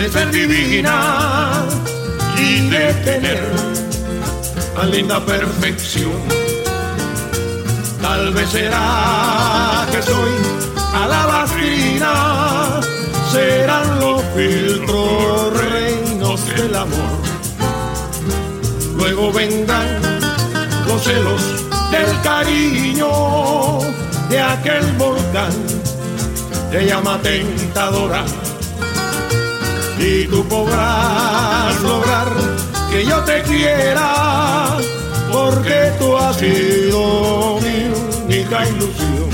de ser divina y de tener tan linda perfección. Tal vez será que soy alabastrina, serán los filtros reinos del amor. Luego vendrán los celos del cariño de aquel volcán de llama tentadora, y tú podrás lograr que yo te quiera, porque tú has sido mi única ilusión.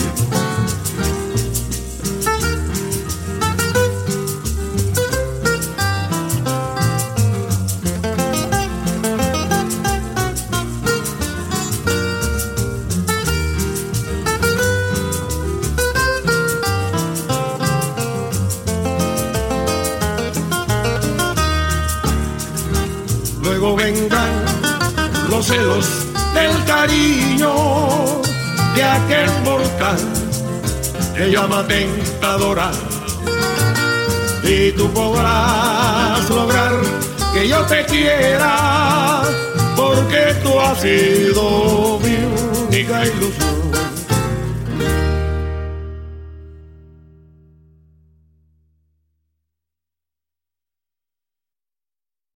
Luego vendrán los celos del cariño de aquel volcán de llama tentadora, y tú podrás lograr que yo te quiera, porque tú has sido mi única ilusión.